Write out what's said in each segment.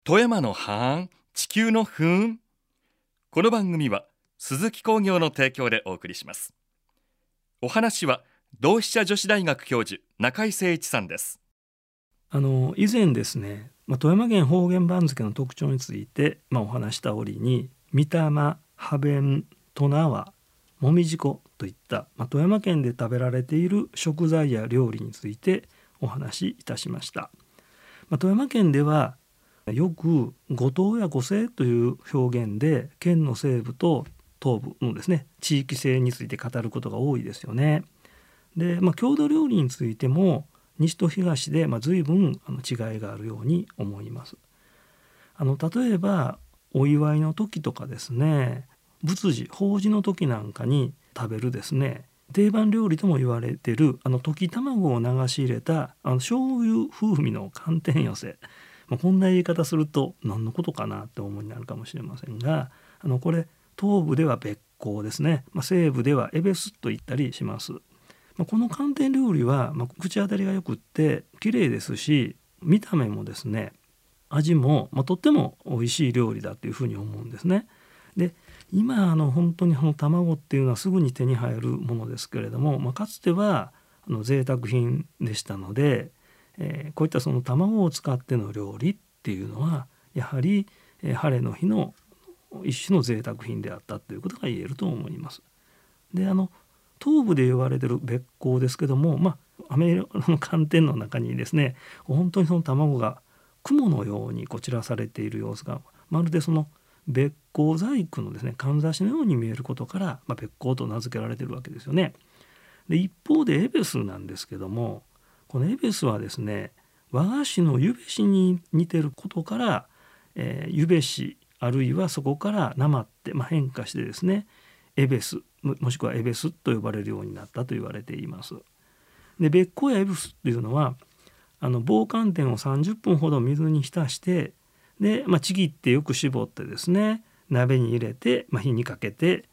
富山のハーン、地球のふーん。この番組は鈴木工業の提供でお送りします。お話は同志社女子大学教授中井誠一さんです。 以前ですね、富山県方言番付の特徴について、お話した折に三玉、羽弁、戸縄、もみじ粉といった、富山県で食べられている食材や料理についてお話しいたしました。富山県ではよく五島や五西という表現で県の西部と東部のですね地域性について語ることが多いですよね。で、郷土料理についても西と東で随分違いがあるように思います。例えばお祝いの時とかですね、仏事法事の時なんかに食べるですね定番料理とも言われている溶き卵を流し入れた醤油風味の寒天寄せ、こんな言い方すると何のことかなって思いになるかもしれませんが、これ東部ではべっこうですね、西部ではエベスと言ったりします。この寒天料理は、口当たりがよくって綺麗ですし、見た目もですね味も、とっても美味しい料理だというふうに思うんですね。で、今本当に卵っていうのはすぐに手に入るものですけれども、かつては贅沢品でしたので、こういったその卵を使っての料理っていうのはやはり、晴れの日の一種の贅沢品であったということが言えると思います。で、東部で言われているべっこうですけども、アメリカの寒天の中にですね本当にその卵が雲のように散らされている様子が、まるでそのべっこう細工のですねかんざしのように見えることから、べっこうと名付けられているわけですよね。で、一方でエベスなんですけども、このエベスはですね和菓子のゆべしに似ていることから、ゆべしあるいはそこからなまって、変化してですねエベスもしくはエベスと呼ばれるようになったと言われています。で、べっこうやエベスというのは棒寒天を30分ほど水に浸して、で、ちぎってよく絞ってですね鍋に入れて、火にかけて、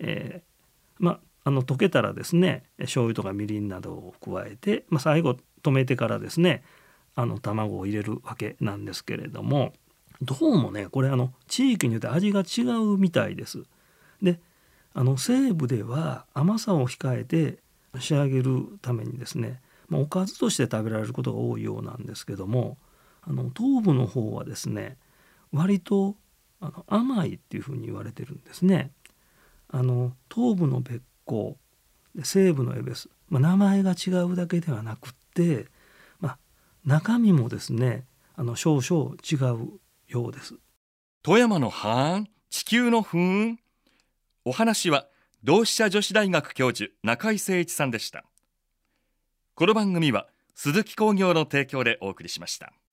溶けたらですね醤油とかみりんなどを加えて、最後止めてからですね卵を入れるわけなんですけれども、どうもねこれ地域によって味が違うみたいです。で、西部では甘さを控えて仕上げるためにですね、おかずとして食べられることが多いようなんですけども、東部の方はですね割と甘いっていうふうに言われてるんですね。東部のべっこうで西部のエベス、名前が違うだけではなくって、中身もですね少々違うようです。 富山のハーン、地球のふーん。お話は同志社女子大学教授中井誠一さんでした。この番組は鈴木工業の提供でお送りしました。